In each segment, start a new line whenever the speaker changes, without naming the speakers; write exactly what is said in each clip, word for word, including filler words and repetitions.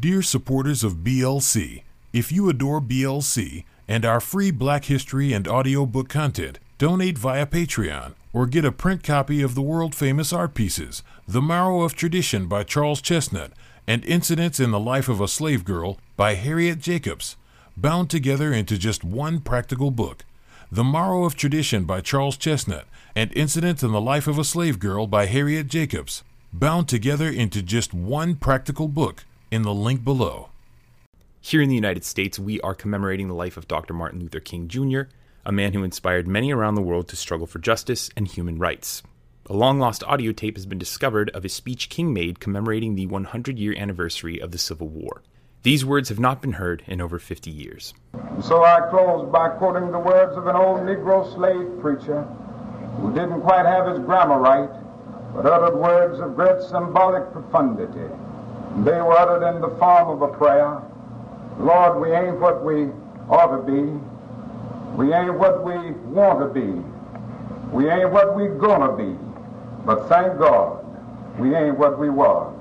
Dear supporters of B L C, if you adore B L C and our free Black History and audiobook content, donate via Patreon or get a print copy of the world-famous art pieces, The Marrow of Tradition by Charles Chesnutt and Incidents in the Life of a Slave Girl by Harriet Jacobs, bound together into just one practical book. The Marrow of Tradition by Charles Chesnutt and Incidents in the Life of a Slave Girl by Harriet Jacobs, bound together into just one practical book, in the link below.
Here in the United States, we are commemorating the life of Doctor Martin Luther King Junior, a man who inspired many around the world to struggle for justice and human rights. A long-lost audio tape has been discovered of a speech King made commemorating the one hundred year anniversary of the Civil War. These words have not been heard in over fifty years.
So I close by quoting the words of an old Negro slave preacher who didn't quite have his grammar right, but uttered words of great symbolic profundity. They were uttered in the form of a prayer. Lord, we ain't what we ought to be. We ain't what we want to be. We ain't what we gonna be. But thank God, we ain't what we was.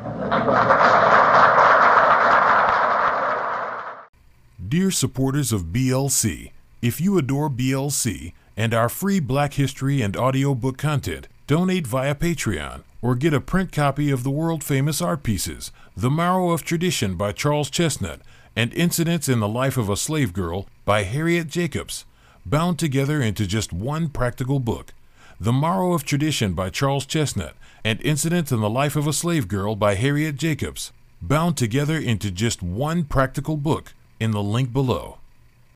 Dear supporters of B L C, if you adore B L C and our free Black History and audiobook content, donate via Patreon or get a print copy of the world-famous art pieces, The Marrow of Tradition by Charles Chesnutt and Incidents in the Life of a Slave Girl by Harriet Jacobs, bound together into just one practical book. The Marrow of Tradition by Charles Chesnutt and Incidents in the Life of a Slave Girl by Harriet Jacobs, bound together into just one practical book, in the link below.